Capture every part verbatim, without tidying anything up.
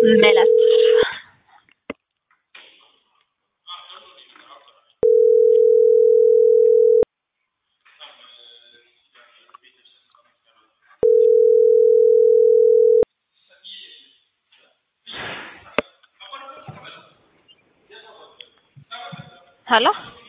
ملت هلا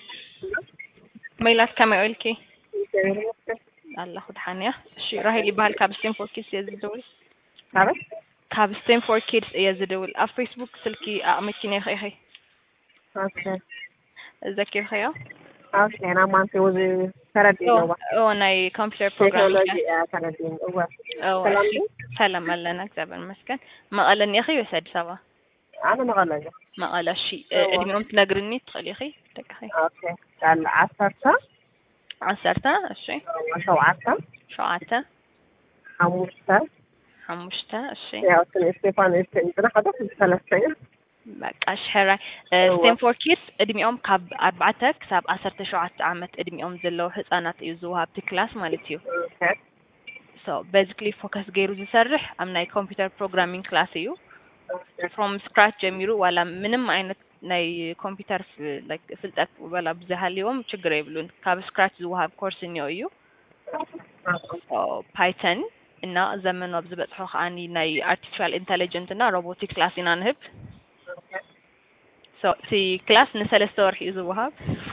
ميلاد كما قلتي الله خد حانيا شي راهي اللي بالك كابستين فور كيدز يا زدول عرفت؟ كابستين فور كيدز يا زدول على فيسبوك سلكي أمكيني خي خي اوكي ذكر خيا اوكي انا ما انت وزي سردين او هو او ناي كمبيوتر بروجرامينج تكنولوجي سردين هو او سلام أشي. سلام لنا كتاب المسكن ما قال يا اخي يسعد سوا انا مغلقة ما قال شيء هو ادي منهم تناقرني تخلي اخي تك اخي اوكي قال عصرتا عسرتا الشيء وشوعتا شعاتا حموشتا حمشتا الشيء يا أصلا استيفان استنتنا حدث الثلاثين بقى شحرة هو ستانفور كيدز ادميኦም ካብ ኣርባዕተ ክሳብ ዓሰርተ ሸውዓተ ዓመት ادميኦም ዘለዉ ህፃናት እዩ ዝወሃብቲ ክላስ ማለት እዩ اوكي so basically focus ገይሩ ዝሰርሕ ኣብ ናይ ኮምፒውተር ፕሮግራሚንግ ክላስ እዩ from scratch ጀሚሩ ዋላ ምንም ዓይነት ናይ ኮምፒውተር like ፍልጠት ወላ ብዝሃልዮም ችግር የብሉን ካብ scratch ዝወሃብ ኮርስ እኒኦ እዩ ፓይተን እና ዘመኑ ኣብ ዝበፅሖ ከዓኒ ናይ artificial intelligence እና robotic ክላስ ኢና ንህብ so في كلاس نسلسته ورح يزوها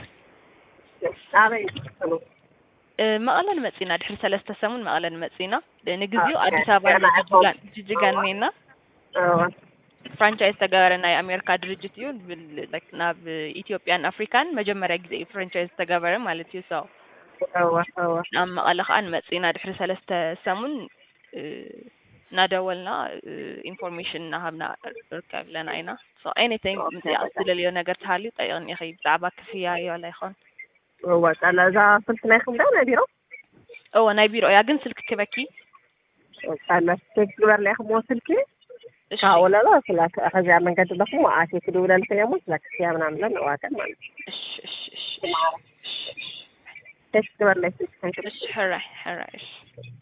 أبي مقالن مصينا دحر ثلاثه سمون مقالن مصينا لنغزيو اديس ابا جيجان جيجان نينا فرانچايز تغارنا የአሜሪካ ድርጅት እዩ ላይክ ናብ ኢትዮጵያን አፍሪካን መጀመሪያ ጊዜ ፍራንቻይዝ ተጋበረ ማለት እዩ ሰው هو هو አም መቀለኻን መጽና ድሕሪ ሰለስተ ሰሙን ናደወልና ኢንፎርሜሽን ናሃብና ርከብ ለና አይና so anything ምትያስልልዮ ነገር ታልዩ ጠይቅኒ እኺ ብዛዕባ ክፍያ ይወላ ይኹን هو قال ذا صرت ما يخم ده بيرو او ናይ ቢሮ ያ ግን ስልክ ክበኪ قال تكبر لي خم وصلكي ولا لا سلاك أخذ من قد بخمو عاشي كدولا الفيلم وسلاك فيها من عملنا واتن ما اش اش اش تكبر لي اش حرح حرح